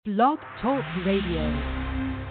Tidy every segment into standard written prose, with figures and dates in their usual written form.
Blog Talk Radio.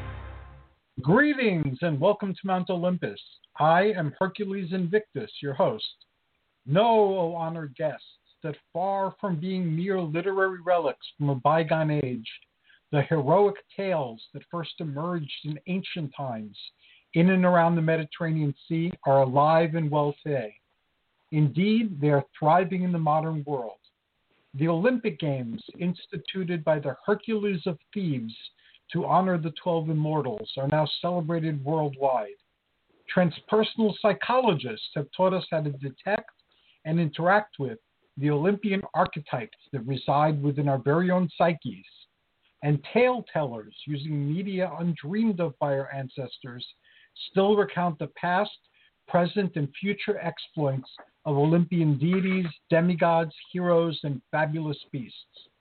Greetings and welcome to Mount Olympus. I am Hercules Invictus, your host. Know, O honored guests, that far from being mere literary relics from a bygone age, the heroic tales that first emerged in ancient times in and around the Mediterranean Sea are alive and well today. Indeed, they are thriving in the modern world. The Olympic Games, instituted by the Hercules of Thebes to honor the 12 immortals, are now celebrated worldwide. Transpersonal psychologists have taught us how to detect and interact with the Olympian archetypes that reside within our very own psyches. And tale tellers, using media undreamed of by our ancestors, still recount the past, present, and future exploits of Olympian deities, demigods, heroes, and fabulous beasts.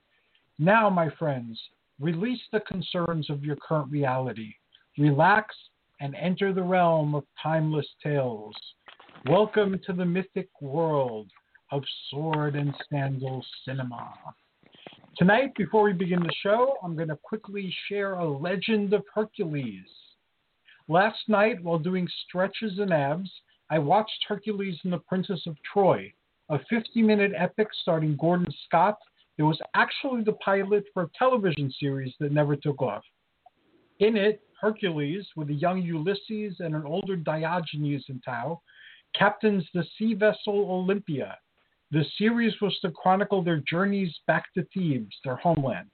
Now, my friends, release the concerns of your current reality. Relax and enter the realm of timeless tales. Welcome to the mythic world of sword and sandal cinema. Tonight, before we begin the show, I'm going to quickly share a legend of Hercules. Last night, while doing stretches and abs, I watched Hercules and the Princess of Troy, a 50-minute epic starring Gordon Scott. It was actually the pilot for a television series that never took off. In it, Hercules, with a young Ulysses and an older Diogenes in tow, captains the sea vessel Olympia. The series was to chronicle their journeys back to Thebes, their homeland.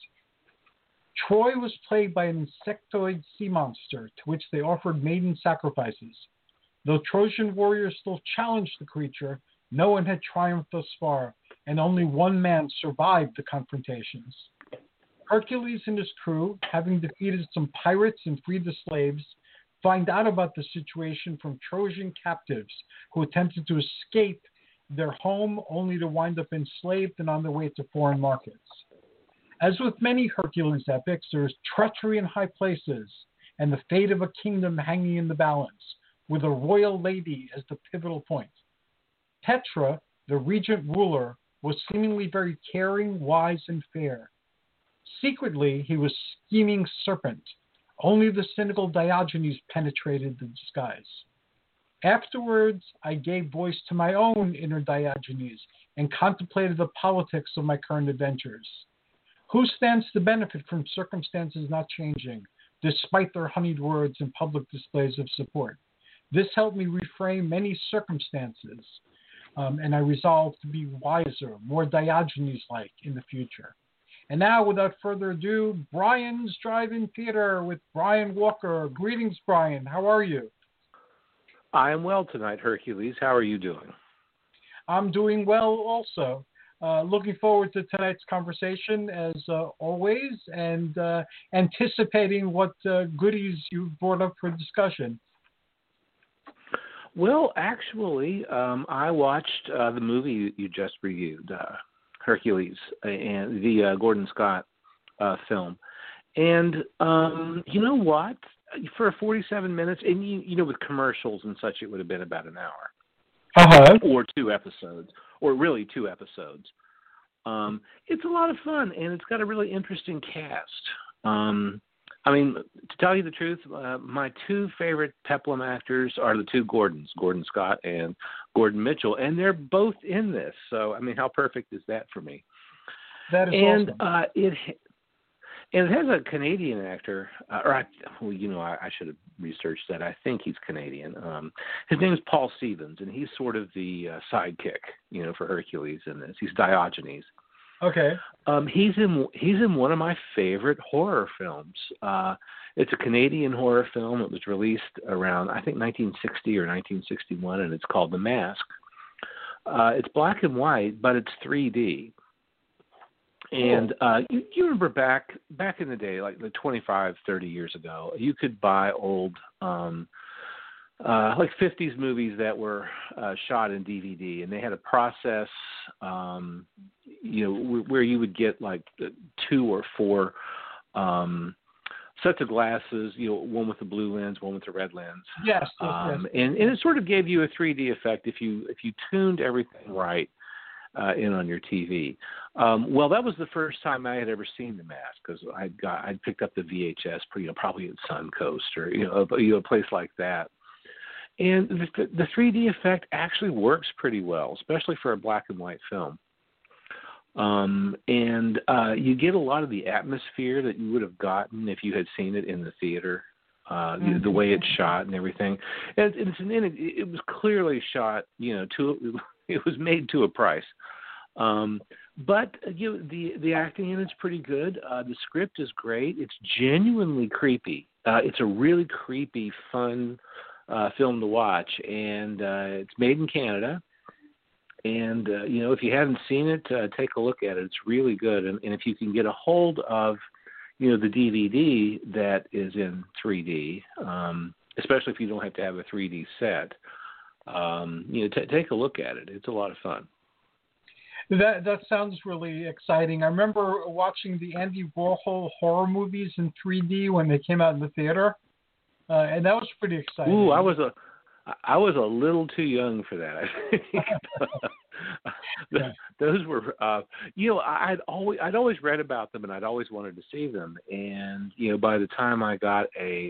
Troy was plagued by an insectoid sea monster to which they offered maiden sacrifices. Though Trojan warriors still challenged the creature, no one had triumphed thus far, and only one man survived the confrontations. Hercules and his crew, having defeated some pirates and freed the slaves, find out about the situation from Trojan captives who attempted to escape their home only to wind up enslaved and on their way to foreign markets. As with many Hercules epics, there is treachery in high places and the fate of a kingdom hanging in the balance, with a royal lady as the pivotal point. Petra, the regent ruler, was seemingly very caring, wise, and fair. Secretly, he was scheming serpent. Only the cynical Diogenes penetrated the disguise. Afterwards, I gave voice to my own inner Diogenes and contemplated the politics of my current adventures. Who stands to benefit from circumstances not changing, despite their honeyed words and public displays of support? This helped me reframe many circumstances, and I resolved to be wiser, more Diogenes-like in the future. And now, without further ado, Brian's Drive-In Theater with Brian Walker. Greetings, Brian. How are you? I am well tonight, Hercules. How are you doing? I'm doing well also. Looking forward to tonight's conversation, as always, and anticipating what goodies you've brought up for discussion. Well, actually, I watched the movie you just reviewed, Hercules, and the Gordon Scott film. And you know what? For 47 minutes, and you know, with commercials and such, it would have been about an hour. Or 2 episodes, or really 2 episodes. It's a lot of fun, and it's got a really interesting cast. I mean, to tell you the truth, my 2 favorite Peplum actors are the 2 Gordons, Gordon Scott and Gordon Mitchell, and they're both in this. So, I mean, how perfect is that for me? That is awesome. It has a Canadian actor, I should have researched that. I think he's Canadian. His name is Paul Stevens, and he's sort of the sidekick, for Hercules in this. He's Diogenes. Okay. He's in one of my favorite horror films. It's a Canadian horror film. It was released around, I think, 1960 or 1961, and it's called The Mask. It's black and white, but it's 3D. And you remember back in the day, like 25, 30 years ago, you could buy old like 50s movies that were shot in DVD, and they had a process, where you would get like 2 or 4 sets of glasses, one with the blue lens, one with the red lens. Yes. And it sort of gave you a 3D effect if you tuned everything right. in on your TV. Well, that was the first time I had ever seen The Mask, because I'd picked up the VHS, probably at Suncoast or a place like that. And the 3D effect actually works pretty well, especially for a black and white film. And you get a lot of the atmosphere that you would have gotten if you had seen it in the theater, the way it's shot and everything. And it was clearly shot, it was made to a price. But the acting in it's pretty good. The script is great. It's genuinely creepy. It's a really creepy, fun film to watch, and it's made in Canada. And if you haven't seen it, take a look at it. It's really good. And if you can get a hold of the DVD that is in 3D, especially if you don't have to have a 3D set, take a look at it. It's a lot of fun. That sounds really exciting. I remember watching the Andy Warhol horror movies in 3D when they came out in the theater, and that was pretty exciting. Ooh, I was a little too young for that, I think. Those were, I'd always read about them, and I'd always wanted to see them. And by the time I got a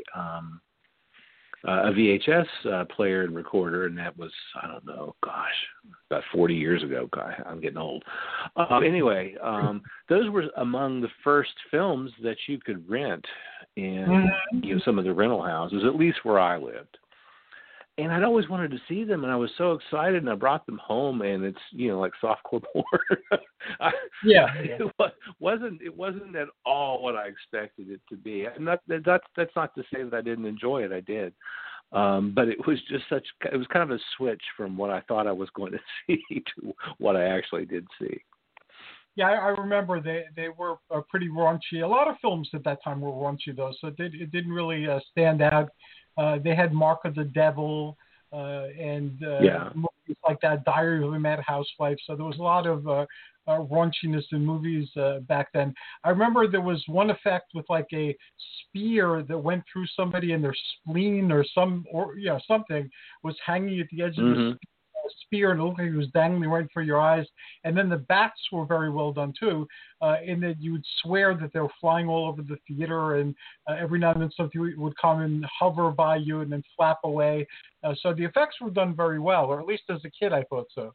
VHS player and recorder, and that was, I don't know, about 40 years ago. I'm getting old. Anyway, those were among the first films that you could rent in some of the rental houses, at least where I lived. And I'd always wanted to see them, and I was so excited, and I brought them home, and it's like softcore porn. It wasn't at all what I expected it to be. That's not to say that I didn't enjoy it. I did, but it was just it was kind of a switch from what I thought I was going to see to what I actually did see. Yeah, I remember they were pretty raunchy. A lot of films at that time were raunchy, though, so it didn't really stand out. They had Mark of the Devil and movies like that, Diary of a Mad Housewife. So there was a lot of raunchiness in movies back then. I remember there was one effect with like a spear that went through somebody and their spleen or something was hanging at the edge of the spear, and it looked like it was dangling right for your eyes. And then the bats were very well done too, in that you would swear that they were flying all over the theater, and every now and then something would come and hover by you and then flap away. So the effects were done very well, or at least as a kid I thought so.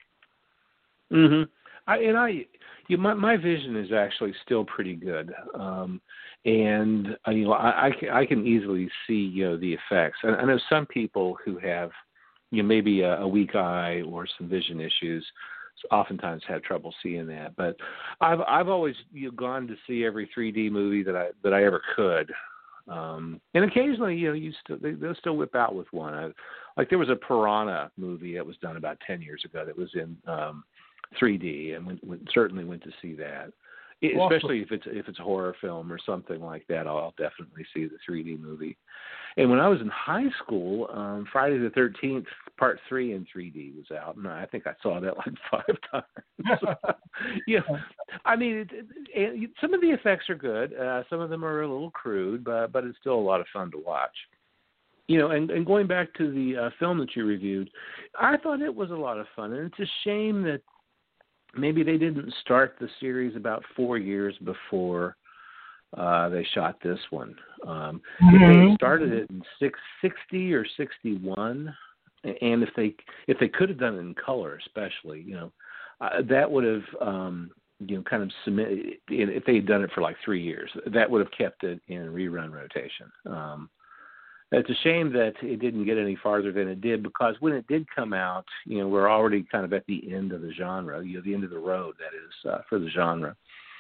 My vision is actually still pretty good, and I can easily see the effects. I know some people who have maybe a weak eye or some vision issues oftentimes have trouble seeing that. But I've always gone to see every 3D movie that I ever could. And occasionally, they'll still whip out with one. Like there was a Piranha movie that was done about 10 years ago that was in 3D, and certainly went to see that. Especially if it's a horror film or something like that, I'll definitely see the 3D movie. And when I was in high school, Friday the 13th Part 3 in 3D was out, and I think I saw that like 5 times. I mean, some of the effects are good. Some of them are a little crude, but it's still a lot of fun to watch. And going back to the film that you reviewed, I thought it was a lot of fun, and it's a shame that maybe they didn't start the series about 4 years before they shot this one. If they started it in 60 or 61, and if they could have done it in color, especially, that would have kind of submitted. If they had done it for like 3 years, that would have kept it in rerun rotation. It's a shame that it didn't get any farther than it did, because when it did come out, we're already kind of at the end of the genre, the end of the road, that is, for the genre.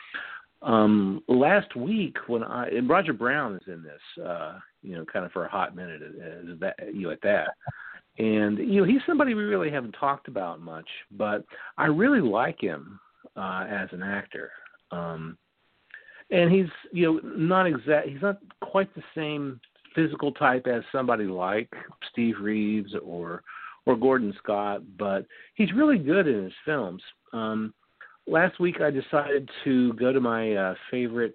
Last week, and Roger Brown is in this, kind of for a hot minute at that. And, he's somebody we really haven't talked about much, but I really like him as an actor. And he's, he's not quite the same physical type as somebody like Steve Reeves or Gordon Scott, but he's really good in his films. Last week I decided to go to my favorite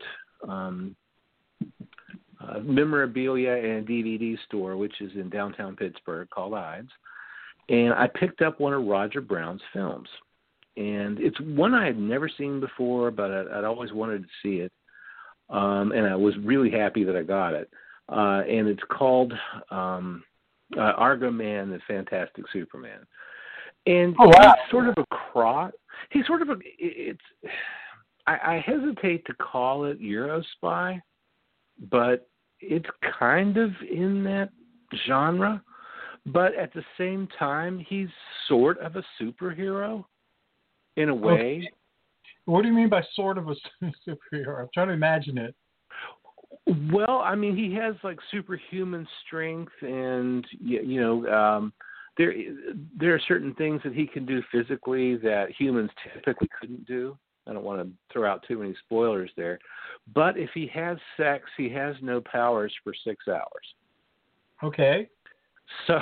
memorabilia and DVD store, which is in downtown Pittsburgh, called Ides, and I picked up one of Roger Brown's films. and it's one I had never seen before, but I'd always wanted to see it, and I was really happy that I got it. And it's called Argo Man and Fantastic Superman. And Oh, wow. he's sort of a he's sort of a, I hesitate to call it Eurospy, but it's kind of in that genre. But at the same time, he's sort of a superhero in a way. Okay. What do you mean by sort of a superhero? I'm trying to imagine it. Well, I mean, he has like superhuman strength, and there are certain things that he can do physically that humans typically couldn't do. I don't want to throw out too many spoilers there, but if he has sex, he has no powers for 6 hours. Okay. So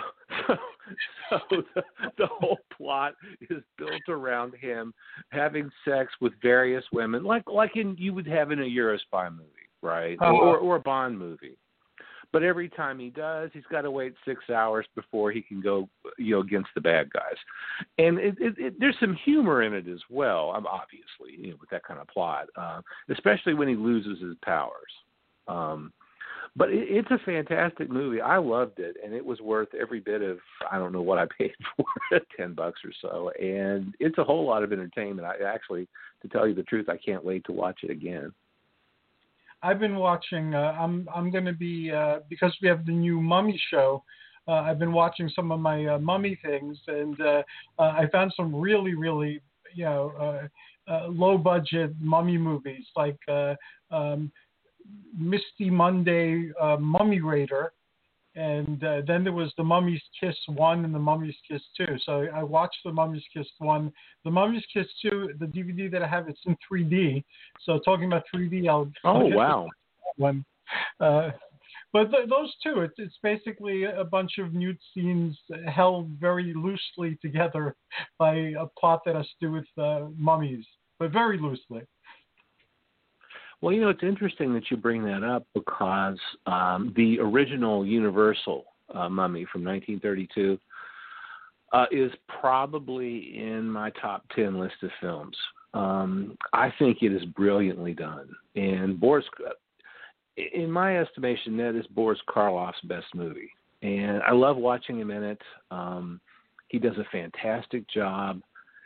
the whole plot is built around him having sex with various women, like you would have in a Eurospy movie, right? Or a Bond movie. But every time he does, he's got to wait 6 hours before he can go, against the bad guys. And there's some humor in it as well, obviously, with that kind of plot, especially when he loses his powers. But it's a fantastic movie. I loved it, and it was worth every bit of, I don't know what I paid for it, $10 or so. And it's a whole lot of entertainment. I actually, to tell you the truth, I can't wait to watch it again. I've been watching. I'm going to be because we have the new Mummy show. I've been watching some of my Mummy things, and I found some really, really, low budget Mummy movies like Misty Monday, Mummy Raider, and then there was The Mummy's Kiss 1 and The Mummy's Kiss 2. So I watched The Mummy's Kiss 1. The Mummy's Kiss 2, the DVD that I have, it's in 3D. So talking about 3D, I'll wow. One. But those two, it's basically a bunch of nude scenes held very loosely together by a plot that has to do with mummies, but very loosely. Well, it's interesting that you bring that up because the original Universal Mummy from 1932 is probably in my top 10 list of films. I think it is brilliantly done. And in my estimation, that is Boris Karloff's best movie. And I love watching him in it. He does a fantastic job.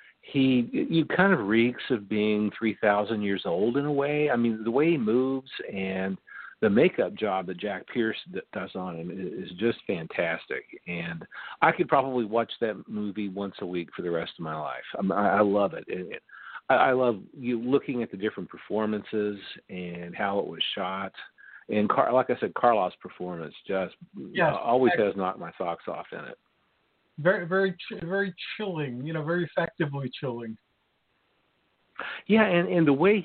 He kind of reeks of being 3,000 years old in a way. I mean, the way he moves and the makeup job that Jack Pierce does on him is just fantastic. And I could probably watch that movie once a week for the rest of my life. I love it. I love looking at the different performances and how it was shot. And like I said, Karloff's performance just always has knocked my socks off in it. Very, very, very chilling. Very effectively chilling. Yeah, and the way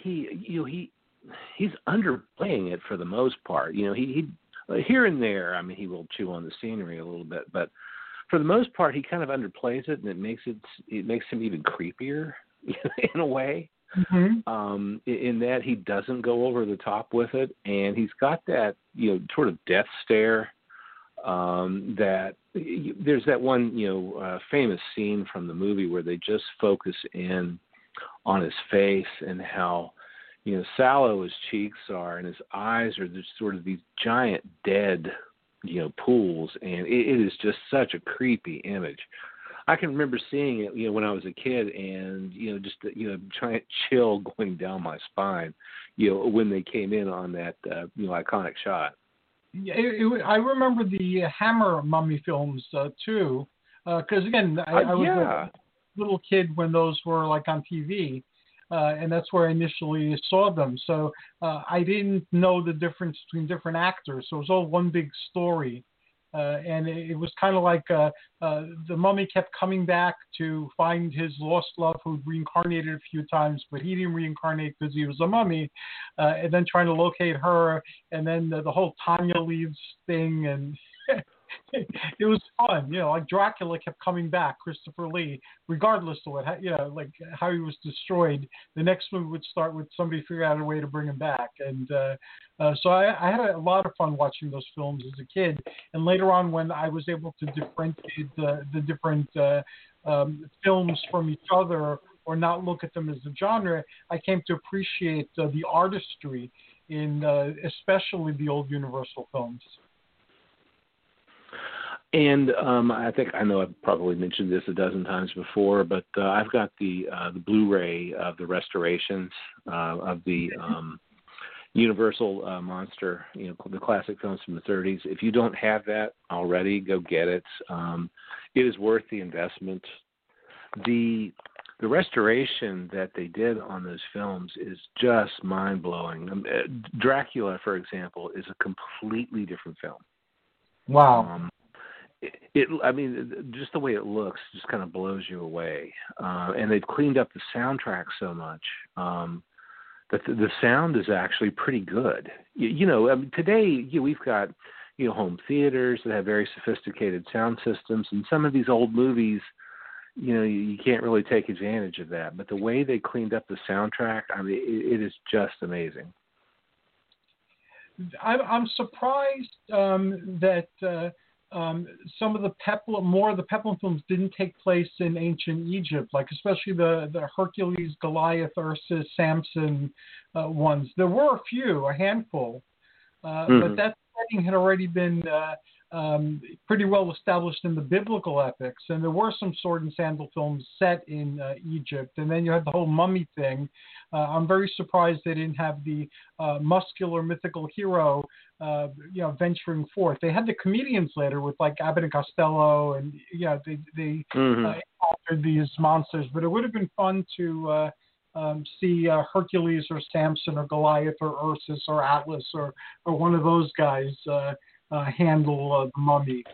he's underplaying it for the most part. He here and there. I mean, he will chew on the scenery a little bit, but for the most part, he kind of underplays it, and it makes him even creepier in a way. Mm-hmm. In that he doesn't go over the top with it, and he's got that sort of death stare. That there's that one famous scene from the movie where they just focus in on his face and how sallow his cheeks are and his eyes are just sort of these giant dead pools, and it is just such a creepy image. I can remember seeing it when I was a kid, and just giant chill going down my spine when they came in on that iconic shot. Yeah, I remember the Hammer Mummy films too, because again, I was a little kid when those were like on TV, and that's where I initially saw them. So I didn't know the difference between different actors, so it was all one big story. And it was kind of like the mummy kept coming back to find his lost love who'd reincarnated a few times, but he didn't reincarnate because he was a mummy, and then trying to locate her, and then the whole Tanya leaves thing, and it was fun. Like Dracula kept coming back, Christopher Lee, regardless of what, like how he was destroyed. The next movie would start with somebody figuring out a way to bring him back. And so I had a lot of fun watching those films as a kid. And later on, when I was able to differentiate the different films from each other or not look at them as a genre, I came to appreciate the artistry in especially the old Universal films. And I think I know I've probably mentioned this a dozen times before, but I've got the Blu-ray of the restorations of the Universal Monster, the classic films from the 30s. If you don't have that already, go get it. It is worth the investment. The restoration that they did on those films is just mind-blowing. Dracula, for example, is a completely different film. Wow. Just the way it looks just kind of blows you away. And they've cleaned up the soundtrack so much that the sound is actually pretty good. Today we've got home theaters that have very sophisticated sound systems, and some of these old movies, you can't really take advantage of that. But the way they cleaned up the soundtrack, it is just amazing. I'm surprised that some of the Peplum films didn't take place in ancient Egypt, like especially the Hercules, Goliath, Ursus, Samson ones. There were a handful, but that setting had already been pretty well established in the biblical epics, and there were some sword and sandal films set in Egypt, and then you had the whole mummy thing. I'm very surprised they didn't have the muscular mythical hero, venturing forth. They had the comedians later with like Abbott and Costello, and they encountered these monsters. But it would have been fun to see Hercules or Samson or Goliath or Ursus or Atlas or one of those guys handle the mummy.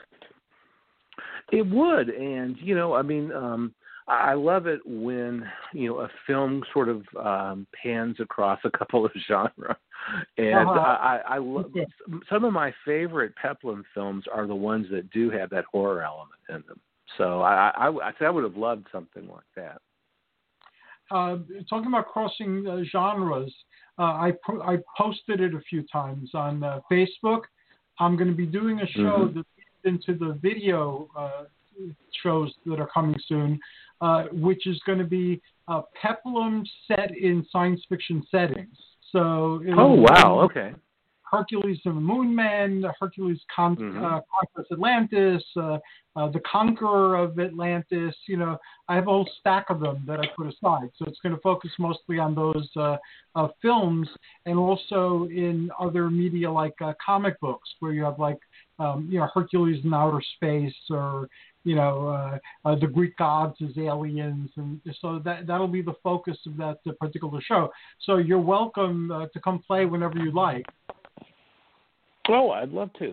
It would, and I love it when a film sort of pans across a couple of genres, and I love some of my favorite Peplum films are the ones that do have that horror element in them. So I would have loved something like that. Talking about crossing genres, I posted it a few times on Facebook. I'm going to be doing a show that leads into the video shows that are coming soon, which is going to be Peplum set in science fiction settings. So okay. Hercules and the Moon Man, Hercules conquers Atlantis, the Conqueror of Atlantis. I have a whole stack of them that I put aside. So it's going to focus mostly on those films, and also in other media like comic books, where you have like Hercules in outer space, or the Greek gods as aliens, and so that'll be the focus of that particular show. So you're welcome to come play whenever you like. Oh, I'd love to.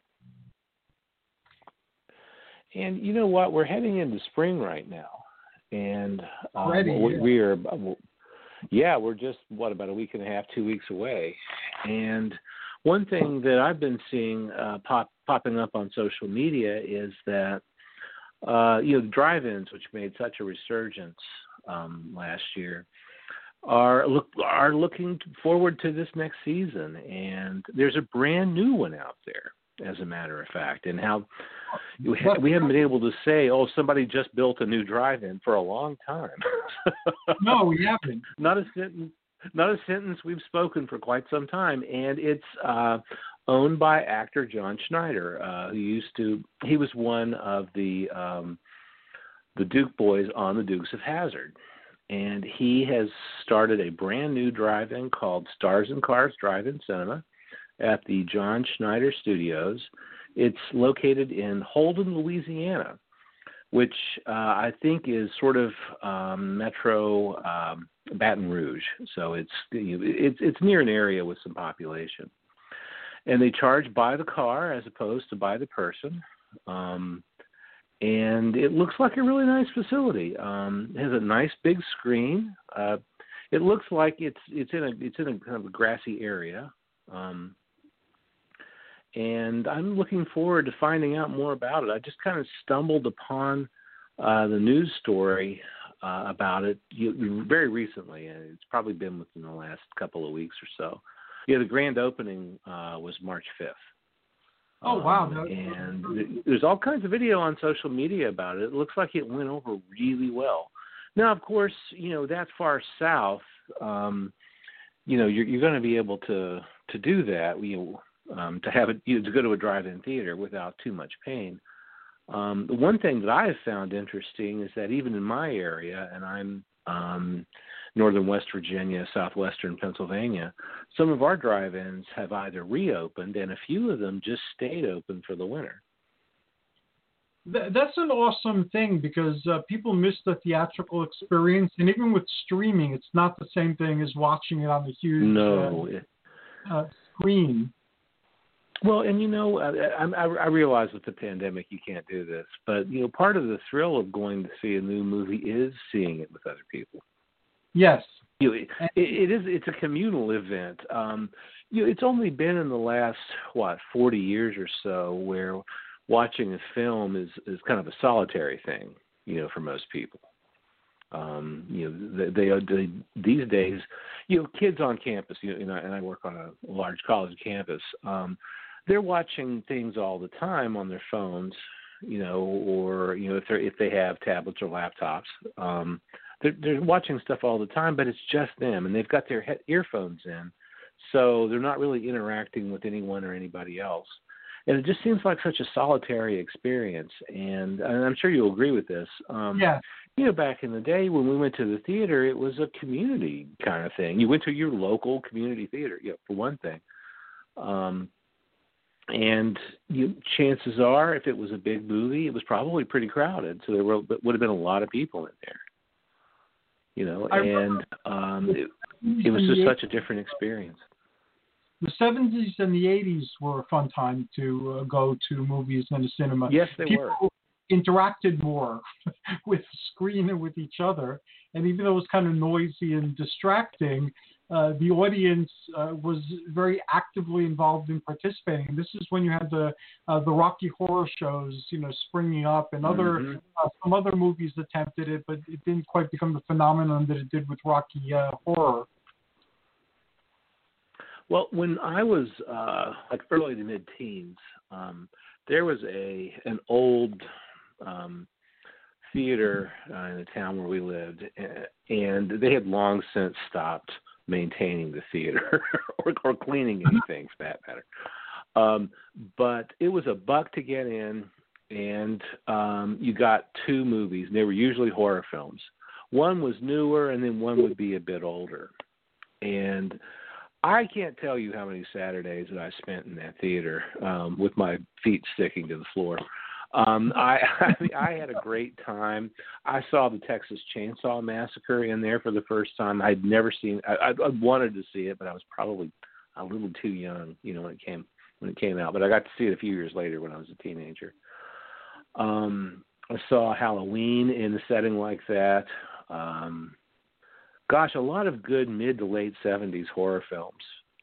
And you know what? We're heading into spring right now, and we are. We're just about a week and a half, 2 weeks away. And one thing that I've been seeing popping up on social media is that drive-ins, which made such a resurgence last year, are looking forward to this next season, and there's a brand new one out there, as a matter of fact. And how we haven't been able to say, somebody just built a new drive-in for a long time. No, we haven't. Not a sentence we've spoken for quite some time, and it's owned by actor John Schneider, he was one of the Duke boys on the Dukes of Hazzard. And he has started a brand new drive-in called Stars and Cars Drive-In Cinema at the John Schneider Studios. It's located in Holden, Louisiana, which I think is sort of metro Baton Rouge. So it's near an area with some population. And they charge by the car as opposed to by the person. And it looks like a really nice facility. It has a nice big screen. It looks like it's in a kind of a grassy area. And I'm looking forward to finding out more about it. I just kind of stumbled upon the news story about it very recently, and it's probably been within the last couple of weeks or so. Yeah, the grand opening was March 5th. Oh, wow. And there's all kinds of video on social media about it. It looks like it went over really well. Now, of course, that far south, you're going to be able to do that. To have it, to go to a drive-in theater without too much pain. The one thing that I have found interesting is that even in my area, and I'm northern West Virginia, southwestern Pennsylvania, some of our drive-ins have either reopened, and a few of them just stayed open for the winter. That's an awesome thing because people miss the theatrical experience, and even with streaming, it's not the same thing as watching it on the huge screen. Well, and I realize with the pandemic you can't do this, but part of the thrill of going to see a new movie is seeing it with other people. Yes, it's a communal event. It's only been in the last 40 years or so where watching a film is kind of a solitary thing, for most people. They these days, kids on campus, and I work on a large college campus. They're watching things all the time on their phones, or if they have tablets or laptops, they're watching stuff all the time. But it's just them, and they've got their earphones in, so they're not really interacting with anyone or anybody else. And it just seems like such a solitary experience. And I'm sure you'll agree with this. Yeah. Back in the day when we went to the theater, it was a community kind of thing. You went to your local community theater, for one thing. And chances are, if it was a big movie, it was probably pretty crowded. So there would have been a lot of people in there. It was just such a different experience. The 70s and the 80s were a fun time to go to movies and the cinema. Yes, they were. People interacted more with the screen and with each other. And even though it was kind of noisy and distracting, the audience was very actively involved in participating. And this is when you had the Rocky Horror shows, springing up, and some other movies attempted it, but it didn't quite become the phenomenon that it did with Rocky Horror. Well, when I was early to mid-teens, there was an old theater in the town where we lived, and they had long since stopped maintaining the theater or cleaning anything for that matter. But it was $1 to get in, and you got 2 movies, and they were usually horror films. One was newer, and then one would be a bit older. And I can't tell you how many Saturdays that I spent in that theater with my feet sticking to the floor. I had a great time. I saw the Texas Chainsaw Massacre in there for the first time. I'd never seen. I wanted to see it, but I was probably a little too young, when it came out. But I got to see it a few years later when I was a teenager. I saw Halloween in a setting like that. A lot of good mid to late 70s horror films.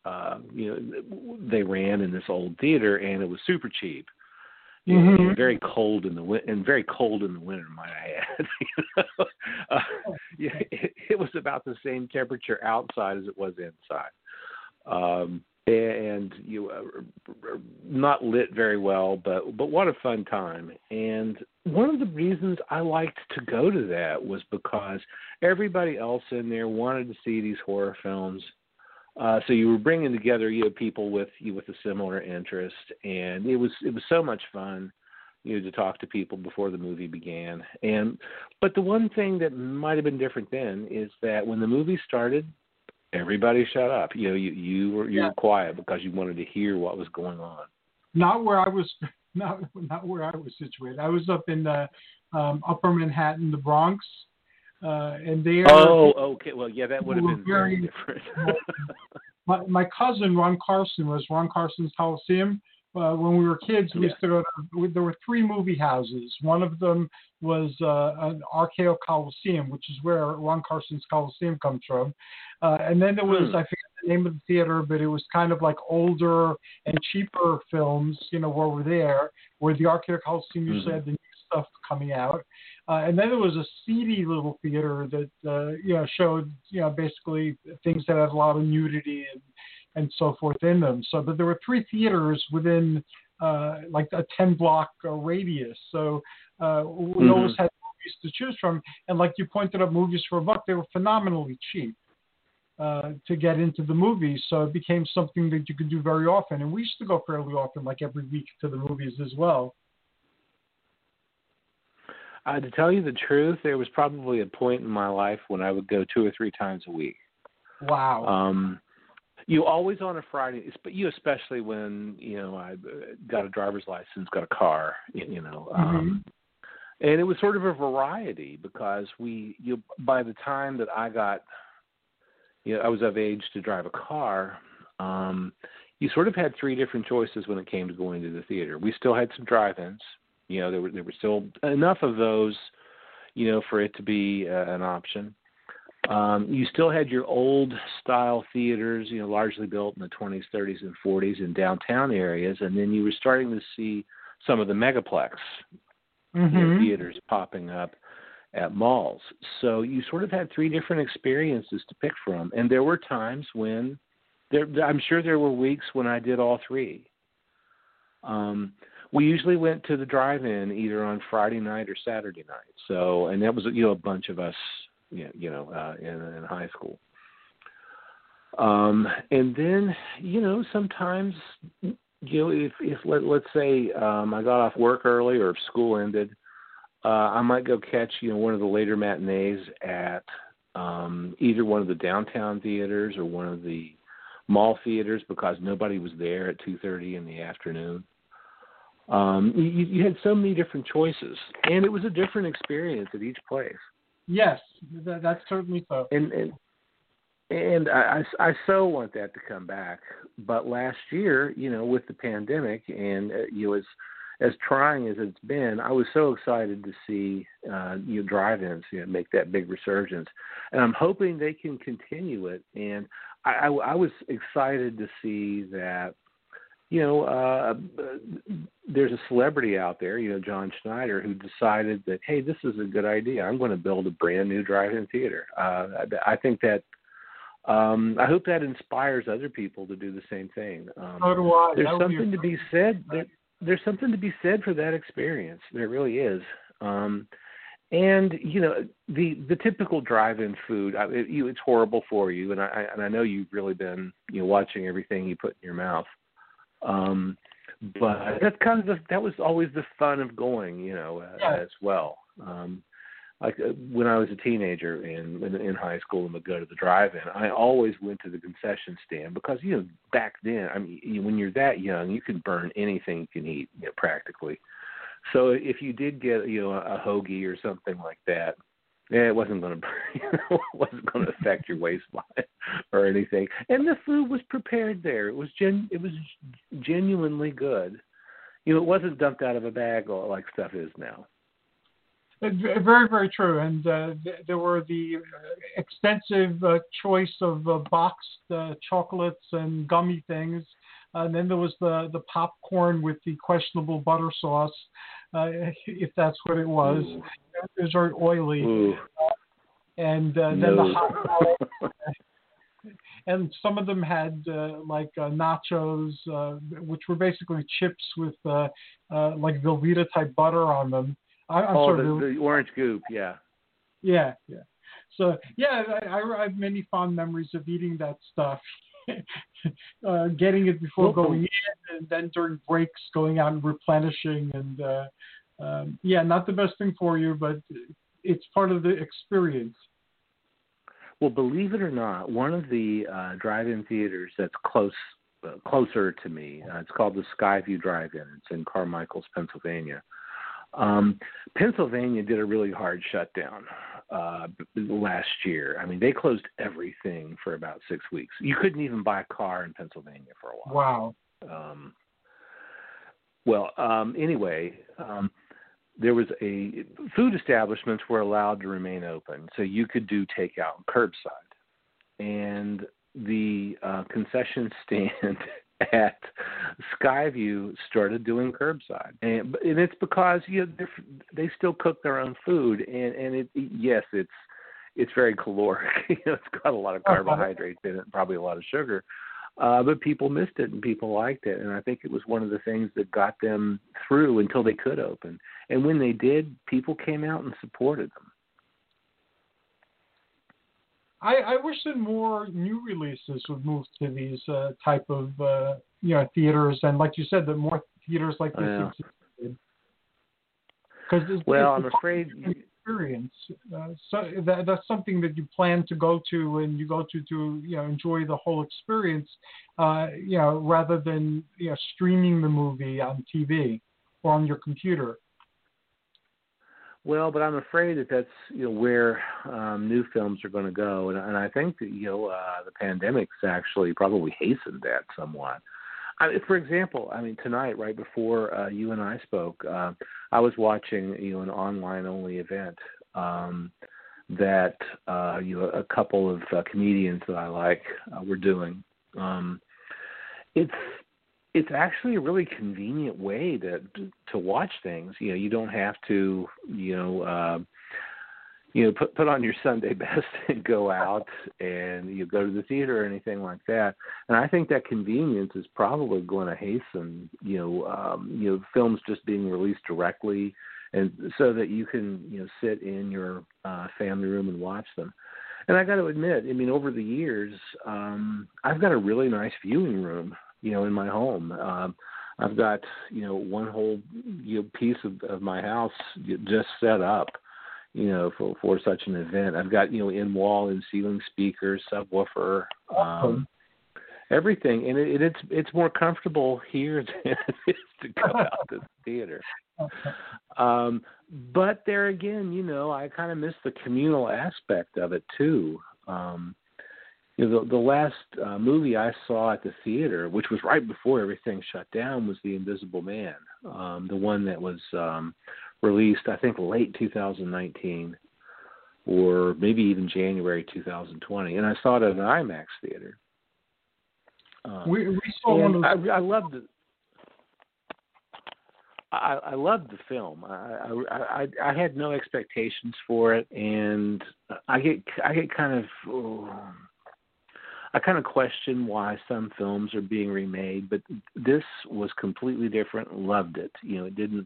They ran in this old theater, and it was super cheap. Very cold in the winter, might I add. It was about the same temperature outside as it was inside, and not lit very well. But what a fun time! And one of the reasons I liked to go to that was because everybody else in there wanted to see these horror films. So you were bringing together people with a similar interest, and it was so much fun, to talk to people before the movie began. But the one thing that might have been different then is that when the movie started, everybody shut up. You were quiet because you wanted to hear what was going on. Not where I was situated. I was up in Upper Manhattan, the Bronx. And there. Oh, okay. Well, yeah, that would have been very different. my cousin Ron Carson was Ron Carson's Coliseum. When we were kids, we used to go to. There were 3 movie houses. One of them was an RKO Coliseum, which is where Ron Carson's Coliseum comes from. And then there was, I forget the name of the theater, but it was kind of like older and cheaper films, while we're there, where the RKO Coliseum usually had the new stuff coming out. And then there was a seedy little theater that, showed, basically things that had a lot of nudity and so forth in them. So, but there were 3 theaters within like a 10-block radius. So we always had movies to choose from. And like you pointed out, movies for $1, they were phenomenally cheap to get into the movies. So it became something that you could do very often. And we used to go fairly often, like every week, to the movies as well. To tell you the truth, there was probably a point in my life when I would go 2 or 3 times a week. Wow. You always on a Friday, but you especially when I got a driver's license, got a car, and it was sort of a variety because by the time that I got, I was of age to drive a car. You sort of had 3 different choices when it came to going to the theater. We still had some drive-ins. There were still enough of those, for it to be an option. You still had your old style theaters, largely built in the 20s, 30s, and 40s in downtown areas, and then you were starting to see some of the megaplex theaters popping up at malls. So you sort of had 3 different experiences to pick from, and there were times when I'm sure there were weeks when I did all 3. We usually went to the drive-in either on Friday night or Saturday night. So, and that was a bunch of us, in high school. And then, sometimes, if let's say I got off work early or if school ended, I might go catch one of the later matinees at either one of the downtown theaters or one of the mall theaters because nobody was there at 2:30 in the afternoon. You had so many different choices, and it was a different experience at each place. Yes, that's certainly so. And I so want that to come back. But last year, with the pandemic and as trying as it's been, I was so excited to see drive-ins make that big resurgence, and I'm hoping they can continue it. And I was excited to see that. There's a celebrity out there, John Schneider, who decided that, hey, this is a good idea. I'm going to build a brand new drive-in theater. I think that I hope that inspires other people to do the same thing. So do I. There's something to be said. There's something to be said for that experience. There really is. And the typical drive-in food, it's horrible for you. And I know you've really been watching everything you put in your mouth. But that's kind of that was always the fun of going, as well. Like when I was a teenager in high school and would go to the drive-in, I always went to the concession stand because, back then, when you're that young, you can burn anything you can eat, practically. So if you did get, a hoagie or something like that, it wasn't going to burn, it wasn't going to affect your waistline or anything. And the food was prepared there. It was genuinely good. It wasn't dumped out of a bag like stuff is now. Very, very true. And there were the extensive choice of boxed chocolates and gummy things. And then there was the popcorn with the questionable butter sauce, if that's what it was. It was very oily. And then the hot dog. And some of them had nachos, which were basically chips with like Velveeta type butter on them. The orange goop, yeah. Yeah. So, I have many fond memories of eating that stuff. Getting it before going in, and then during breaks going out and replenishing. And, not the best thing for you, but it's part of the experience. Well, believe it or not, one of the drive-in theaters that's closer to me, it's called the Skyview Drive-In. It's in Carmichael, Pennsylvania. Pennsylvania did a really hard shutdown last year. I mean, they closed everything for about 6 weeks. You couldn't even buy a car in Pennsylvania for a while. Wow. Anyway, there was food establishments were allowed to remain open, so you could do takeout and curbside. And the concession stand at Skyview started doing curbside, and it's because they still cook their own food, and it's very caloric. It's got a lot of carbohydrates in it, and probably a lot of sugar. But people missed it and people liked it. And I think it was one of the things that got them through until they could open. And when they did, people came out and supported them. I wish that more new releases would move to these type of theaters, and like you said, that more theaters like this existed. Because I'm afraid experience. So that's something that you plan to go to, and you go to enjoy the whole experience, rather than streaming the movie on TV or on your computer. Well, but I'm afraid that that's where new films are going to go, and I think that the pandemic's actually probably hastened that somewhat. For example, tonight, right before you and I spoke, I was watching an online only event that a couple of comedians that I like were doing. It's actually a really convenient way to watch things. You don't have to put on your Sunday best and go out and you go to the theater or anything like that. And I think that convenience is probably going to hasten films just being released directly, and so that you can sit in your family room and watch them. And I got to admit, over the years, I've got a really nice viewing room in my home. I've got, one whole piece of my house just set up, for such an event. I've got, in wall and ceiling speakers, subwoofer, everything. And it's more comfortable here than it is to go out to the theater. But there again, I kind of miss the communal aspect of it too. The last movie I saw at the theater, which was right before everything shut down, was The Invisible Man, the one that was released, I think, late 2019 or maybe even January 2020. And I saw it at an IMAX theater. We saw one of I loved it. I loved the film. I had no expectations for it, and I get kind of... I kind of question why some films are being remade, but this was completely different. Loved it. It didn't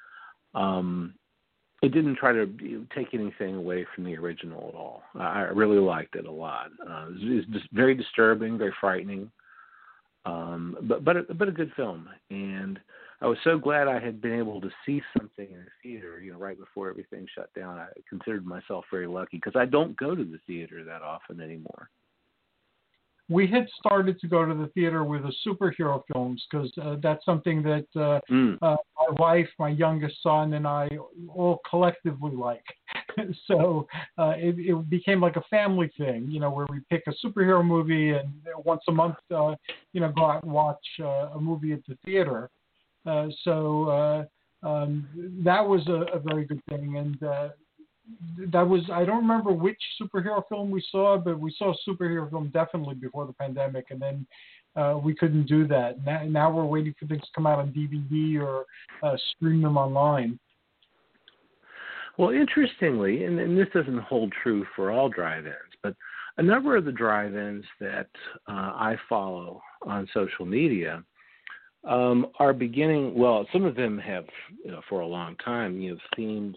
try to take anything away from the original at all. I really liked it a lot. It was just very disturbing, very frightening, but a good film. And I was so glad I had been able to see something in the theater, right before everything shut down. I considered myself very lucky because I don't go to the theater that often anymore. We had started to go to the theater with the superhero films because that's something that my wife, my youngest son, and I all collectively like. So it became like a family thing, where we pick a superhero movie and once a month, go out and watch a movie at the theater. So that was a very good thing. And that was, I don't remember which superhero film we saw, but we saw a superhero film definitely before the pandemic, and then we couldn't do that. Now we're waiting for things to come out on DVD or stream them online. Well, interestingly, and this doesn't hold true for all drive-ins, but a number of the drive-ins that I follow on social media are beginning, well, some of them have, for a long time, themed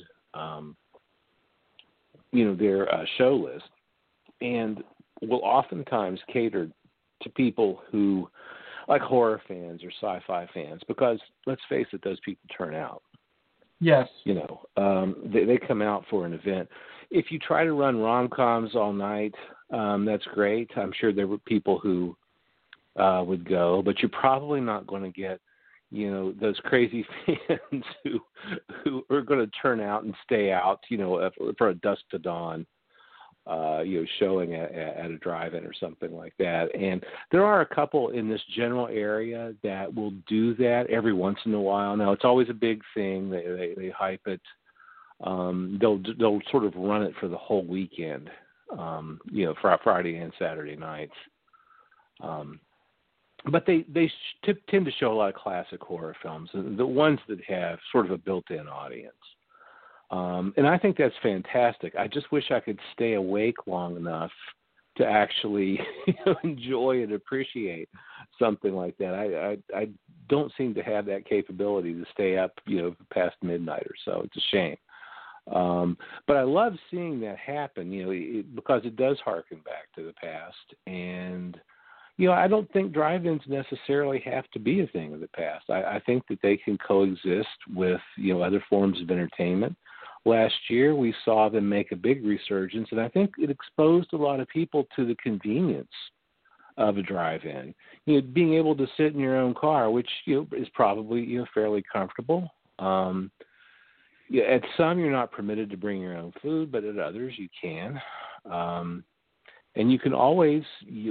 their show list, and will oftentimes cater to people who like horror fans or sci-fi fans, because let's face it, those people turn out. Yes. They come out for an event. If you try to run rom-coms all night, that's great. I'm sure there were people who would go, but you're probably not going to get those crazy fans who are going to turn out and stay out, for a dusk to dawn, showing at a drive-in or something like that. And there are a couple in this general area that will do that every once in a while. Now, it's always a big thing. They hype it. They'll sort of run it for the whole weekend, for Friday and Saturday nights. But they tend to show a lot of classic horror films, the ones that have sort of a built-in audience. And I think that's fantastic. I just wish I could stay awake long enough to actually enjoy and appreciate something like that. I don't seem to have that capability to stay up, past midnight or so. It's a shame. But I love seeing that happen, because it does harken back to the past. And, I don't think drive-ins necessarily have to be a thing of the past. I think that they can coexist with, other forms of entertainment. Last year, we saw them make a big resurgence, and I think it exposed a lot of people to the convenience of a drive-in. Being able to sit in your own car, which is probably fairly comfortable. At some, you're not permitted to bring your own food, but at others, you can. And you can always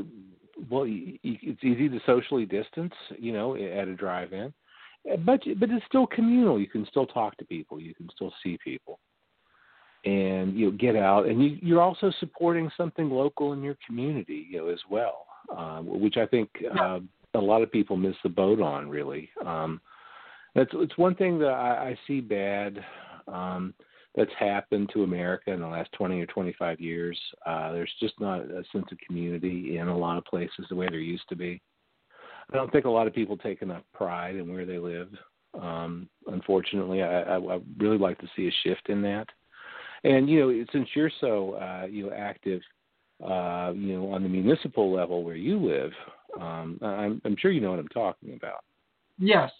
it's easy to socially distance, at a drive-in. But it's still communal. You can still talk to people. You can still see people, and get out. And you're also supporting something local in your community, as well, which I think a lot of people miss the boat on. Really, it's one thing that I see bad that's happened to America in the last 20 or 25 years. There's just not a sense of community in a lot of places the way there used to be. I don't think a lot of people take enough pride in where they live. Unfortunately, I really like to see a shift in that. And, since you're so, active, on the municipal level where you live, I'm sure you know what I'm talking about. Yes.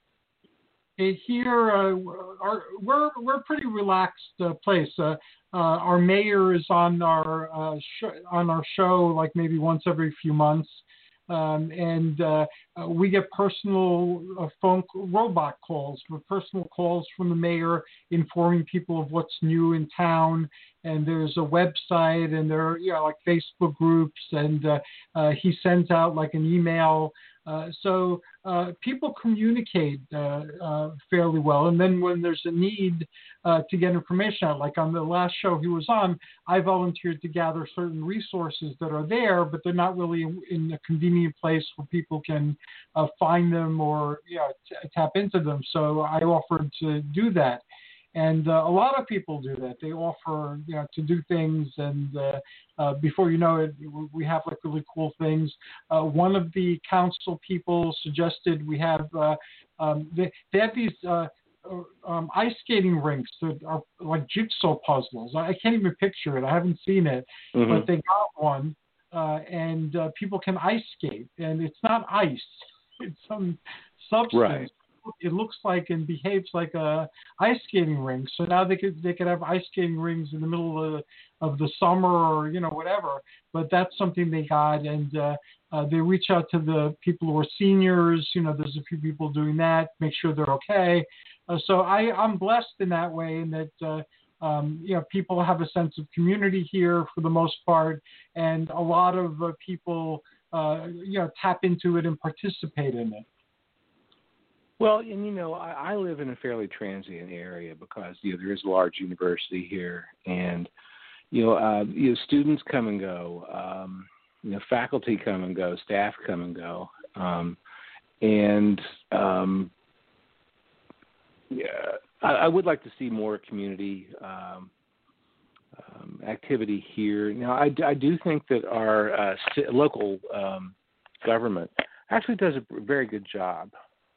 Here, we're a pretty relaxed place. Our mayor is on our show like maybe once every few months. And we get personal robot calls, personal calls from the mayor informing people of what's new in town. And there's a website, and there are like Facebook groups, and he sends out like an email. So people communicate fairly well. And then when there's a need to get information out, like on the last show he was on, I volunteered to gather certain resources that are there, but they're not really in a convenient place where people can find them or tap into them. So I offered to do that. And a lot of people do that. They offer, to do things, and before you know it, we have like really cool things. One of the council people suggested we have. They have these ice skating rinks that are like jigsaw puzzles. I can't even picture it. I haven't seen it, but they got one, and people can ice skate, and it's not ice; it's some substance. Right. It looks like and behaves like a ice skating rink. So now they could have ice skating rings in the middle of the summer or whatever. But that's something they got, and they reach out to the people who are seniors. There's a few people doing that, make sure they're okay. So I'm blessed in that way, in that people have a sense of community here for the most part, and a lot of people tap into it and participate in it. Well, and I live in a fairly transient area because there is a large university here, and students come and go, faculty come and go, staff come and go, and I would like to see more community activity here. Now, I do think that our local government actually does a very good job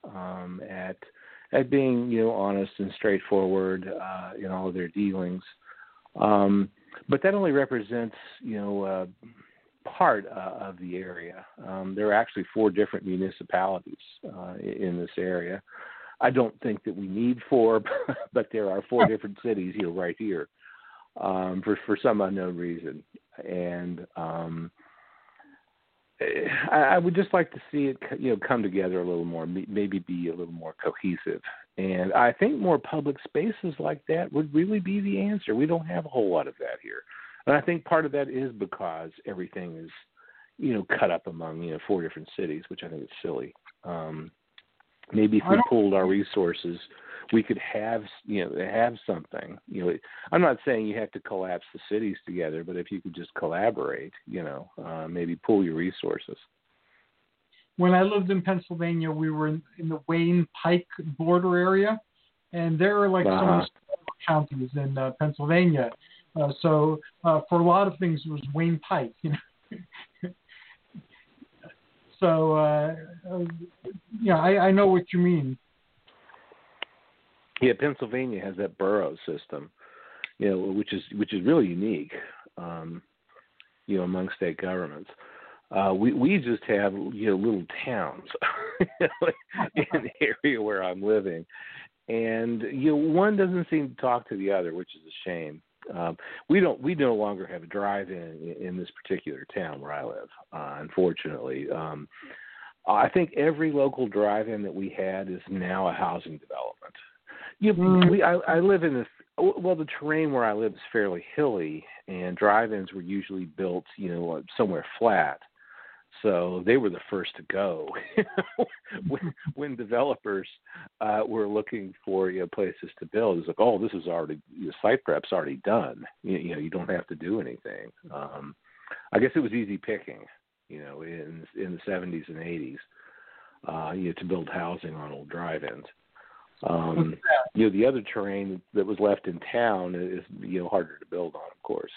at being honest and straightforward in all of their dealings, but that only represents part of the area. There are actually 4 different municipalities in this area. I don't think that we need 4, but there are 4 different cities right here for some unknown reason, and I would just like to see it, come together a little more, maybe be a little more cohesive. And I think more public spaces like that would really be the answer. We don't have a whole lot of that here. And I think part of that is because everything is, cut up among, 4 different cities, which I think is silly. Maybe if we pooled our resources, we could have something. I'm not saying you have to collapse the cities together, but if you could just collaborate, maybe pool your resources. When I lived in Pennsylvania, we were in the Wayne Pike border area, and there are like some of the counties in Pennsylvania. So for a lot of things, it was Wayne Pike. So, I know what you mean. Yeah, Pennsylvania has that borough system, which is really unique, among state governments. We just have little towns in the area where I'm living, and one doesn't seem to talk to the other, which is a shame. We no longer have a drive-in in this particular town where I live, unfortunately. I think every local drive-in that we had is now a housing development. I live in the terrain where I live is fairly hilly, and drive-ins were usually built, somewhere flat. So they were the first to go when developers were looking for places to build. It's like, oh, this is already site prep's already done. You don't have to do anything. I guess it was easy picking, in the 70s and 80s, to build housing on old drive-ins. The other terrain that was left in town is harder to build on, of course.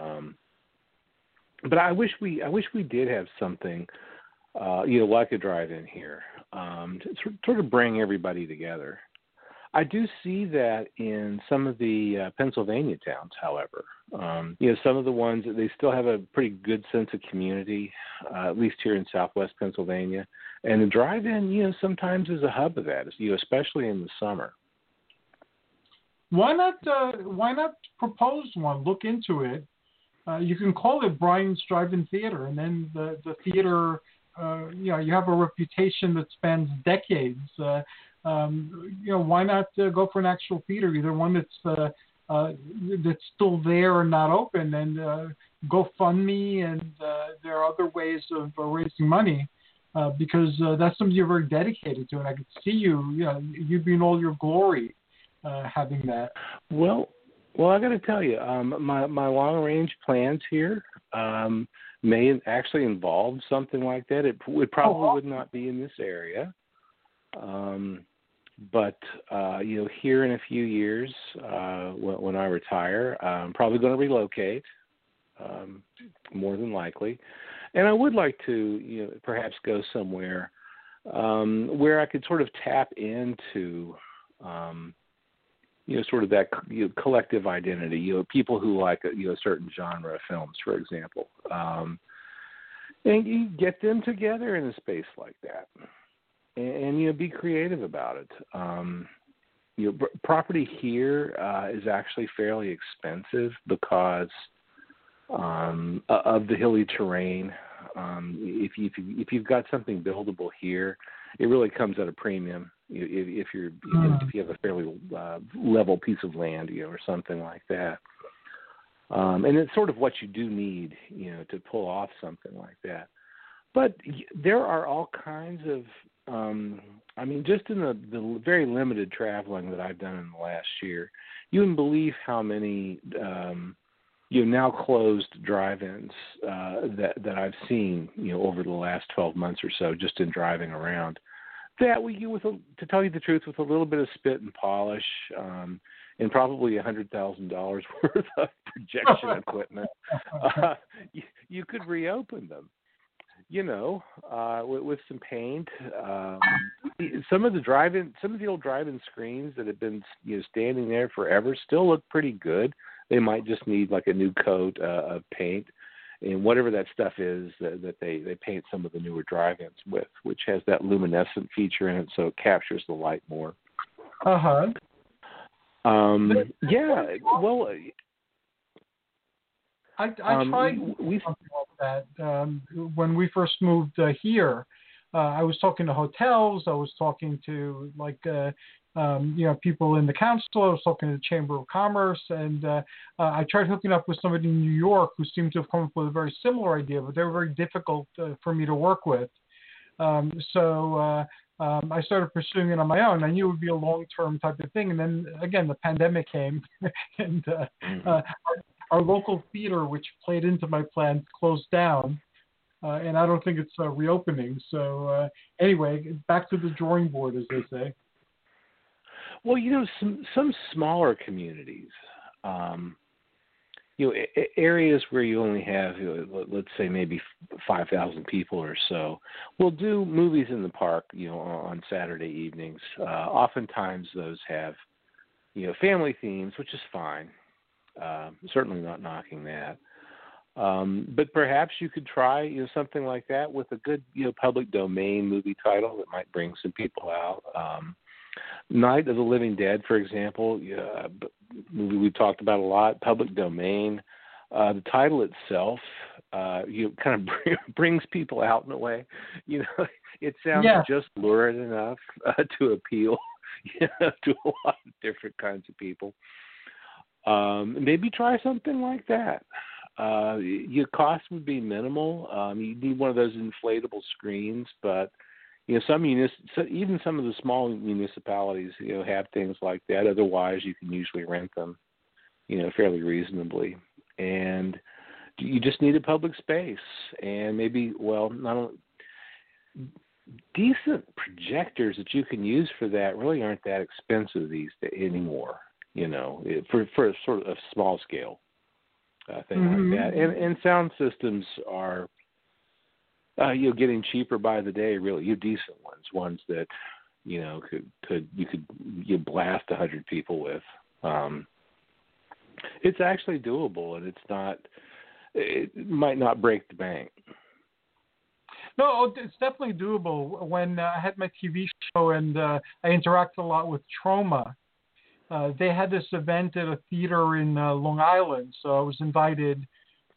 But I wish we did have something, like a drive-in here, to sort of bring everybody together. I do see that in some of the Pennsylvania towns, however. Some of the ones, they still have a pretty good sense of community, at least here in Southwest Pennsylvania. And the drive-in, sometimes is a hub of that, especially in the summer. Why not propose one? Look into it. You can call it Brian's Drive-In Theater, and then the theater, you have a reputation that spans decades. Why not go for an actual theater, either one that's still there and not open, and GoFundMe, and there are other ways of raising money, because that's something you're very dedicated to, and I could see you'd be in all your glory having that. Well, I got to tell you, my long-range plans here may actually involve something like that. It probably would not be in this area, but here in a few years, when I retire, I'm probably going to relocate, more than likely, and I would like to, perhaps go somewhere where I could sort of tap into. Sort of that collective identity, people who like a certain genre of films, for example. And you get them together in a space like that and be creative about it. Property here is actually fairly expensive because of the hilly terrain. If you've got something buildable here, it really comes at a premium. If you have a fairly level piece of land, or something like that, and it's sort of what you do need, to pull off something like that. But there are all kinds of, just in the very limited traveling that I've done in the last year, you wouldn't believe how many now closed drive-ins that I've seen, over the last 12 months or so, just in driving around. That to tell you the truth, with a little bit of spit and polish, and probably $100,000 worth of projection equipment, you could reopen them. With some paint. Some of the old drive-in screens that have been standing there forever still look pretty good. They might just need like a new coat of paint. And whatever that stuff is that they paint some of the newer drive-ins with, which has that luminescent feature in it, so it captures the light more. Uh-huh. Yeah, well... I tried something like that when we first moved here. I was talking to hotels. I was talking to people in the council. I was talking to the Chamber of Commerce, and I tried hooking up with somebody in New York who seemed to have come up with a very similar idea, but they were very difficult for me to work with. So I started pursuing it on my own. I knew it would be a long-term type of thing, and then again the pandemic came, and our local theater, which played into my plans, closed down, and I don't think it's reopening. So anyway, back to the drawing board, as they say. Well, some smaller communities, areas where you only have, let's say maybe 5,000 people or so, will do movies in the park, on Saturday evenings. Oftentimes those have, family themes, which is fine. Certainly not knocking that. But perhaps you could try, something like that with a good, public domain movie title that might bring some people out. Night of the Living Dead, for example, movie we've talked about a lot, public domain. The title itself, kind of brings people out in a way. It sounds just lurid enough to appeal to a lot of different kinds of people. Maybe try something like that. Your cost would be minimal. You need one of those inflatable screens, but even some of the small municipalities, have things like that. Otherwise, you can usually rent them, fairly reasonably. And you just need a public space, and maybe, not only decent projectors that you can use for that really aren't that expensive these days anymore. For a sort of a small scale thing like that, and sound systems are. Getting cheaper by the day. Really, decent ones that you could blast 100 people with. It's actually doable, and it might not break the bank. No, it's definitely doable. When I had my TV show and I interacted a lot with Trauma, they had this event at a theater in Long Island, so I was invited.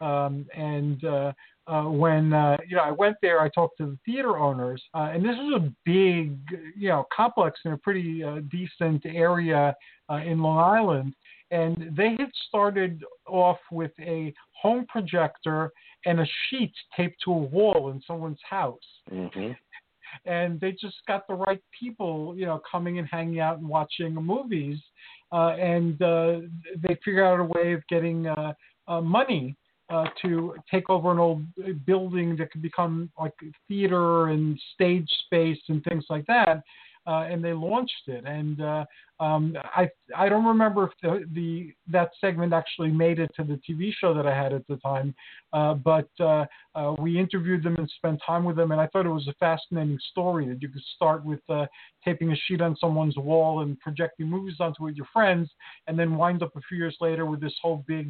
When I went there, I talked to the theater owners, and this was a big, complex in a pretty decent area in Long Island. And they had started off with a home projector and a sheet taped to a wall in someone's house. Mm-hmm. And they just got the right people, coming and hanging out and watching movies. And they figured out a way of getting money to take over an old building that could become like theater and stage space and things like that. And they launched it. And I don't remember if that segment actually made it to the TV show that I had at the time, but we interviewed them and spent time with them, and I thought it was a fascinating story that you could start with taping a sheet on someone's wall and projecting movies onto it with your friends, and then wind up a few years later with this whole big,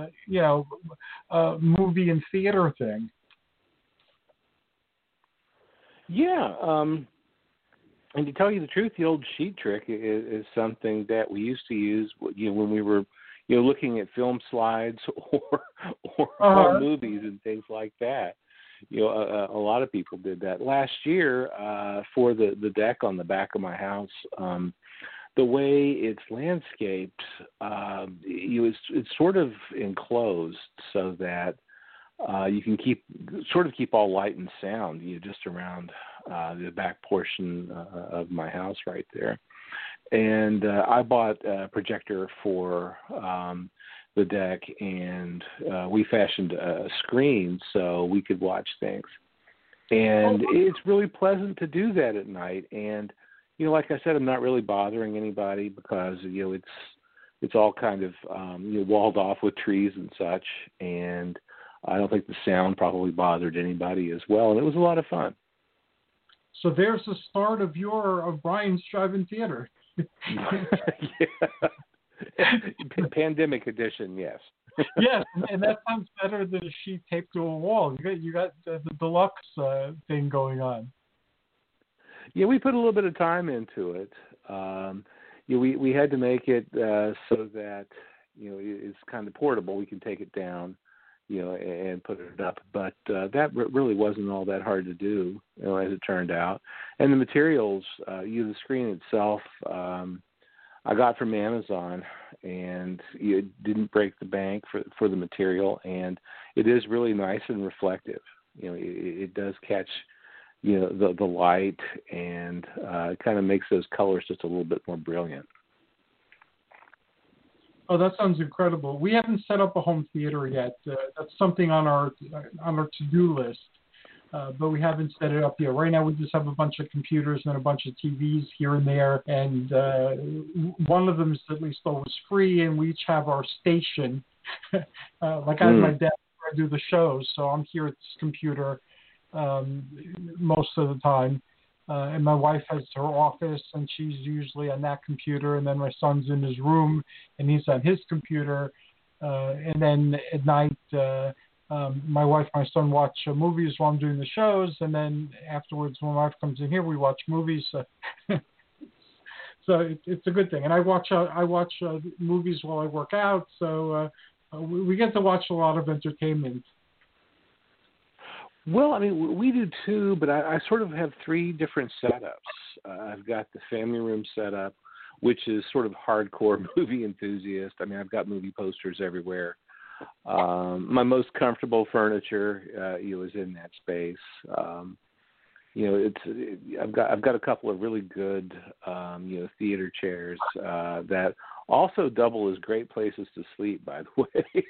movie and theater thing. Yeah. And to tell you the truth, the old sheet trick is something that we used to use, when we were, looking at film slides or movies and things like that. A lot of people did that. Last year, for the deck on the back of my house, the way it's landscaped, it's sort of enclosed so that you can keep all light and sound, just around the back portion of my house right there. And I bought a projector for the deck, and we fashioned a screen so we could watch things. And it's really pleasant to do that at night. And, like I said, I'm not really bothering anybody because, it's all kind of, walled off with trees and such. And I don't think the sound probably bothered anybody as well. And it was a lot of fun. So there's the start of Brian's Drive-In Theater. Yeah. Pandemic edition, yes. Yes, and that sounds better than a sheet taped to a wall. You got the deluxe thing going on. Yeah, we put a little bit of time into it. We had to make it so that it's kind of portable. We can take it down, and put it up. But that really wasn't all that hard to do, as it turned out. And the materials, the screen itself, I got from Amazon, and it didn't break the bank for the material, and it is really nice and reflective. It does catch, the light, and it kind of makes those colors just a little bit more brilliant. Oh, that sounds incredible. We haven't set up a home theater yet. That's something on our to-do list, but we haven't set it up yet. Right now, we just have a bunch of computers and a bunch of TVs here and there, and one of them is at least always free, and we each have our station Like I have my desk where I do the shows, so I'm here at this computer most of the time. And my wife has her office, and she's usually on that computer. And then my son's in his room, and he's on his computer. And then at night, my wife and my son watch movies while I'm doing the shows. And then afterwards, when my wife comes in here, we watch movies. So it's a good thing. And I watch movies while I work out. So we get to watch a lot of entertainment. Well, I mean, we do too, but I sort of have three different setups. I've got the family room setup, which is sort of hardcore movie enthusiast. I mean, I've got movie posters everywhere. My most comfortable furniture is in that space. I've got a couple of really good theater chairs that also double as great places to sleep, by the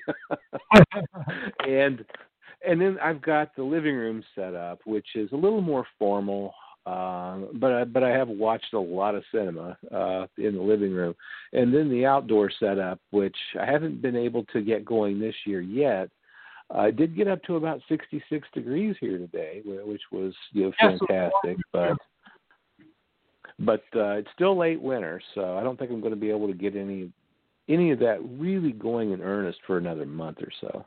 way. And then I've got the living room set up, which is a little more formal, but I have watched a lot of cinema in the living room. And then the outdoor setup, which I haven't been able to get going this year yet. I did get up to about 66 degrees here today, which was fantastic. But it's still late winter, so I don't think I'm going to be able to get any of that really going in earnest for another month or so.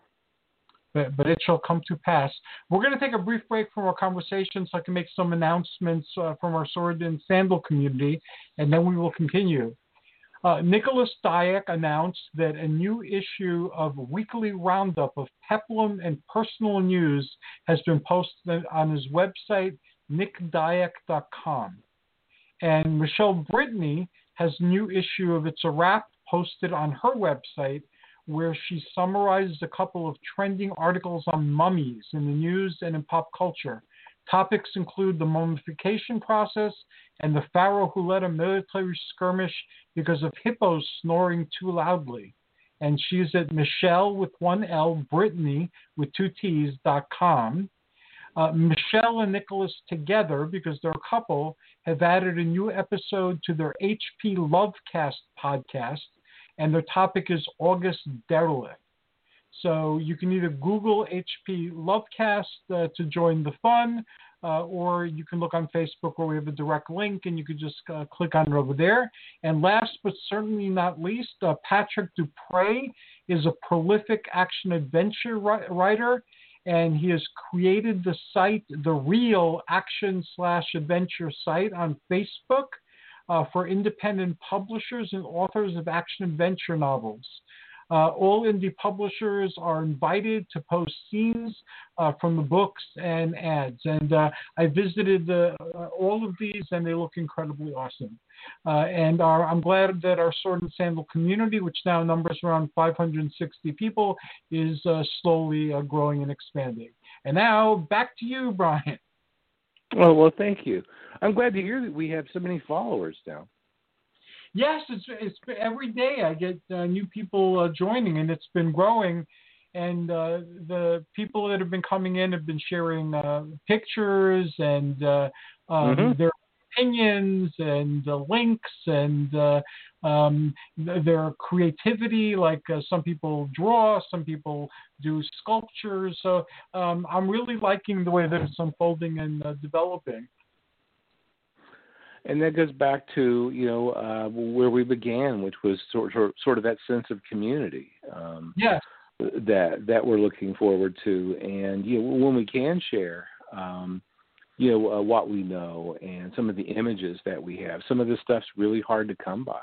But it shall come to pass. We're going to take a brief break from our conversation so I can make some announcements from our Sword and Sandal community, and then we will continue. Nicholas Dyack announced that a new issue of Weekly Roundup of Peplum and Personal News has been posted on his website, nickdyack.com. And Michelle Brittany has a new issue of It's a Wrap posted on her website, where she summarizes a couple of trending articles on mummies in the news and in pop culture. Topics include the mummification process and the pharaoh who led a military skirmish because of hippos snoring too loudly. And she's at Michelle with one L, Brittany with two T's.com. Michelle and Nicholas together, because they're a couple, have added a new episode to their HP Lovecast podcast, and their topic is August Derelict. So you can either Google HP Lovecast to join the fun, or you can look on Facebook where we have a direct link, and you can just click on it over there. And last but certainly not least, Patrick Dupre is a prolific action-adventure writer, and he has created the site, the Real Action/Adventure site on Facebook, for independent publishers and authors of action-adventure novels. All indie publishers are invited to post scenes from the books and ads. And I visited all of these, and they look incredibly awesome. And I'm glad that our Sword and Sandal community, which now numbers around 560 people, is slowly growing and expanding. And now, back to you, Brian. Oh, well, thank you. I'm glad to hear that we have so many followers now. Yes, it's every day I get new people joining, and it's been growing. And the people that have been coming in have been sharing pictures and their opinions and links and their creativity. Like some people draw, some people do sculptures. So I'm really liking the way that it's unfolding and developing. And that goes back to where we began, which was sort of that sense of community. Yes. That we're looking forward to, and when we can share, what we know and some of the images that we have. Some of this stuff's really hard to come by.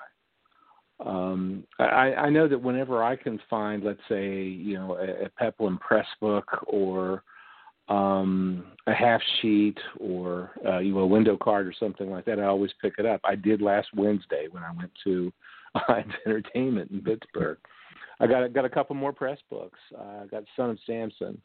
I know that whenever I can find, let's say, a Peplum press book or a half sheet or a window card or something like that, I always pick it up. I did last Wednesday when I went to Entertainment in Pittsburgh. I got a couple more press books. I got Son of Samson,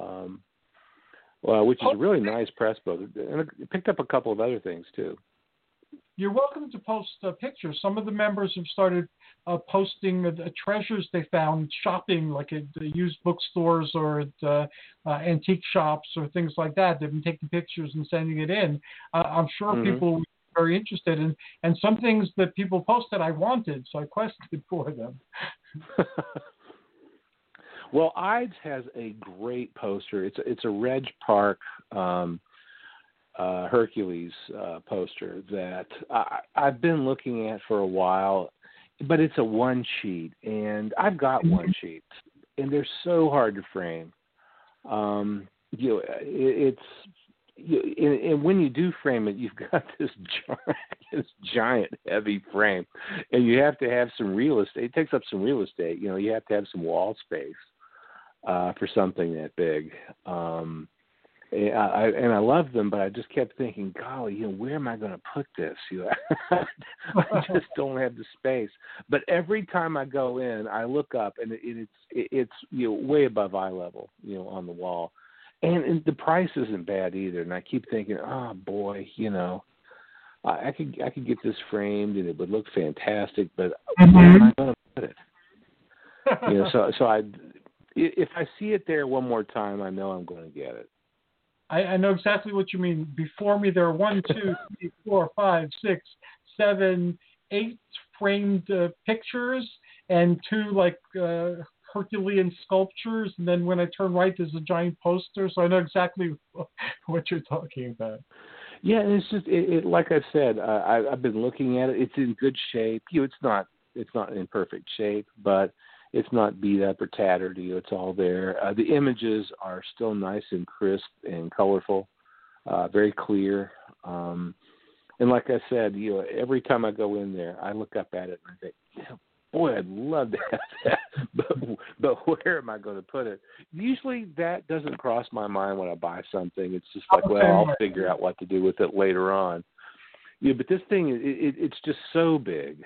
which is a really nice press book, and I picked up a couple of other things too. You're welcome to post pictures. Some of the members have started posting the treasures they found shopping, like at used bookstores or at antique shops or things like that. They've been taking pictures and sending it in. I'm sure people will be very interested in, and some things that people posted I wanted, so I quested for them. Well, Ides has a great poster. It's a Reg Park Hercules poster that I've been looking at for a while, but it's a one sheet, and I've got one sheets, and they're so hard to frame. And when you do frame it, you've got this giant heavy frame, and you have to have some real estate. It takes up some real estate. You have to have some wall space for something that big. And I love them, but I just kept thinking, golly, where am I going to put this? I just don't have the space. But every time I go in, I look up, and it's way above eye level, on the wall. And the price isn't bad either. And I keep thinking, oh boy, I could get this framed and it would look fantastic, but where am I going to put it? So if I see it there one more time, I know I'm going to get it. I know exactly what you mean. Before me, there are 1, 2, 3, 4, 5, 6, 7, 8 framed pictures, and 2 Herculean sculptures. And then when I turn right, there's a giant poster. So I know exactly what you're talking about. Yeah, and it's just like I said, I've been looking at it. It's in good shape. It's not in perfect shape, but it's not beat up or tattered. It's all there. The images are still nice and crisp and colorful, very clear. And like I said, every time I go in there, I look up at it and I think, boy, I'd love to have that, but where am I going to put it? Usually that doesn't cross my mind when I buy something. It's just like, well, I'll figure out what to do with it later on. But this thing, it's just so big.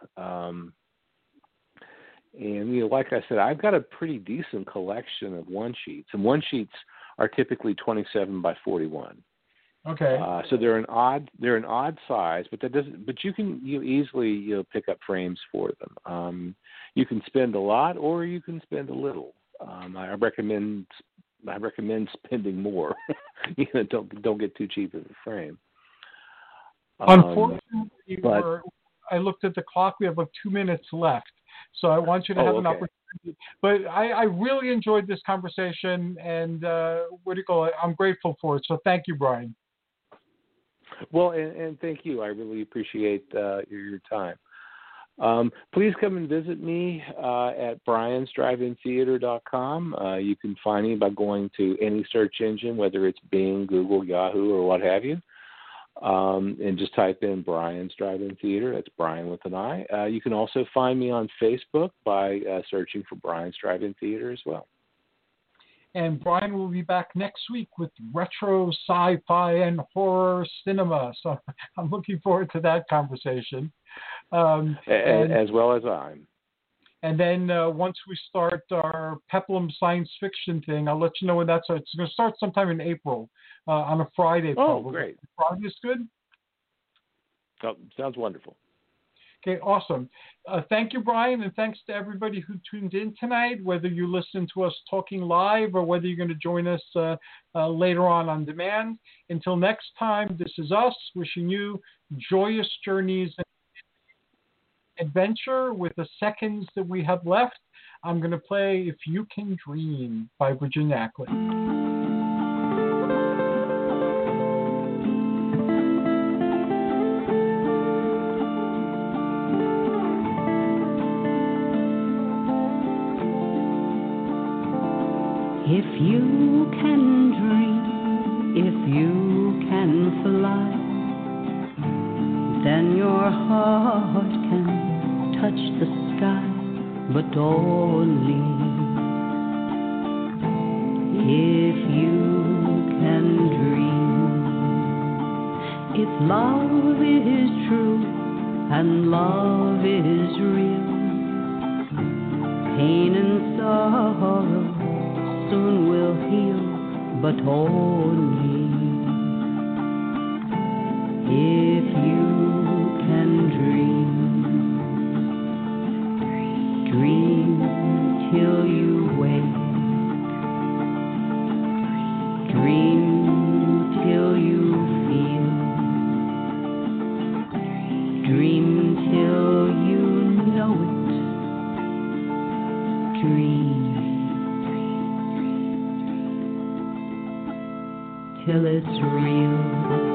And, like I said, I've got a pretty decent collection of one sheets, and one sheets are typically 27 by 41. Okay. So they're an odd size, but you can easily pick up frames for them. You can spend a lot, or you can spend a little. I recommend spending more. Don't get too cheap of a frame. Unfortunately, I looked at the clock. We have 2 minutes left. So I want you to have an opportunity. But I really enjoyed this conversation, and I'm grateful for it. So thank you, Brian. Well, and thank you. I really appreciate your time. Please come and visit me at briansdrive-in-theater.com. You can find me by going to any search engine, whether it's Bing, Google, Yahoo, or what have you. And just type in Brian's Drive-In Theater. That's Brian with an I. You can also find me on Facebook by searching for Brian's Drive-In Theater as well. And Brian will be back next week with retro sci-fi and horror cinema. So I'm looking forward to that conversation. As well as I'm. And then once we start our Peplum science fiction thing, I'll let you know when that starts. It's going to start sometime in April on a Friday. Oh, probably. Great. Friday is good? Oh, sounds wonderful. Okay, awesome. Thank you, Brian, and thanks to everybody who tuned in tonight, whether you listen to us talking live or whether you're going to join us later on demand. Until next time, this is us wishing you joyous journeys and adventure with the seconds that we have left. I'm going to play If You Can Dream by Virginia Acklin. If you can dream, if you can fly, then your heart can touch the sky, but only if you can dream. If love is true and love is real, pain and sorrow soon will heal, but only if you can dream. Dream till you wake. Dream till you feel. Dream till you know it. Dream till it's real.